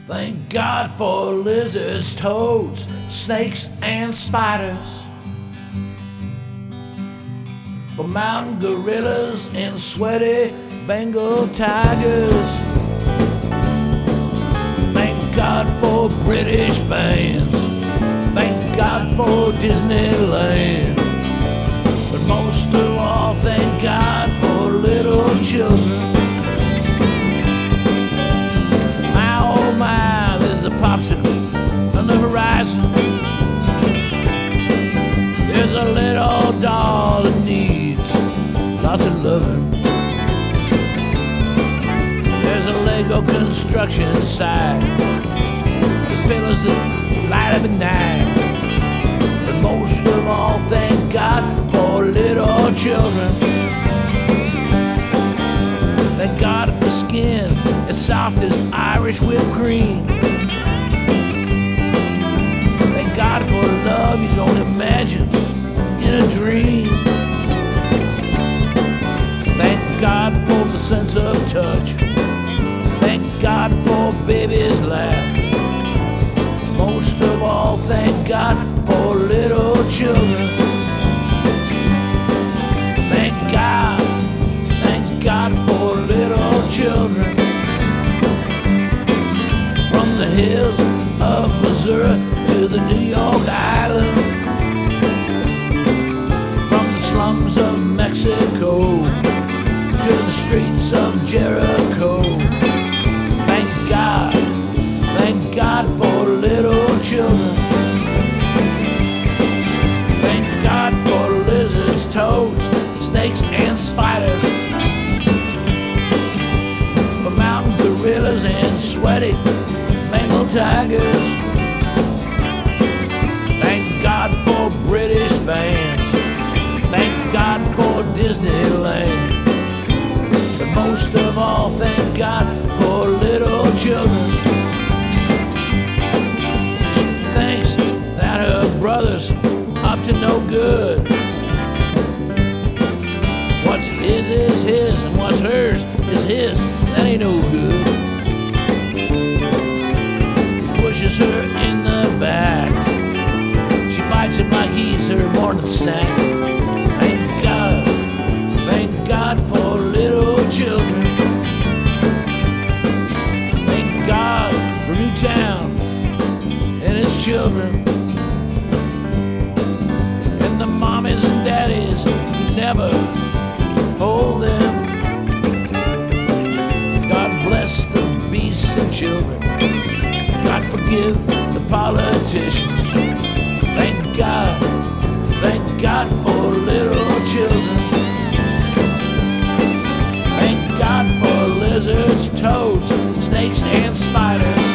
Thank God for lizards, toads, snakes, and spiders. For mountain gorillas and sweaty Bengal tigers. Thank God for British bands. Thank God for Disneyland. But most of all, thank God for little children. A popsicle on the horizon. There's a little doll that needs lots of loving. There's a Lego construction site, the pillars that light up at night. But most of all, thank God for little children. Thank God for skin as soft as Irish whipped cream. God for love you don't imagine in a dream. Thank God for the sense of touch. Thank God for baby's laugh. Most of all, thank God for little children. Thank God for little children. From the hills of Missouri to the New York Island, from the slums of Mexico to the streets of Jericho. Thank God for little children. Thank God for lizards, toads, snakes, and spiders. For mountain gorillas and sweaty Bengal tigers. Thank God for British bands. Thank God for Disneyland. But most of all, thank God for little children. She thinks that her brother's up to no good. What's his is his, and what's hers is his. That ain't no good. He pushes her in the back. Fights him like he's her morning snack. Thank God for little children. Thank God for Newtown and its children. And the mommies and daddies who never hold them. God bless the beasts and children. God forgive the politicians. Thank God for little children. Thank God for lizards, toads, snakes, and spiders.